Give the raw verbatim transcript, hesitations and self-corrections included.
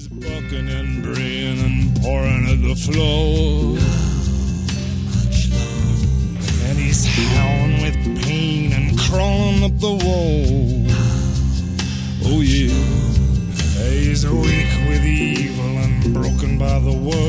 He's bucking and braying and pouring at the floor. And he's howling with pain and crawling up the wall. Oh yeah, he's weak with evil and broken by the world.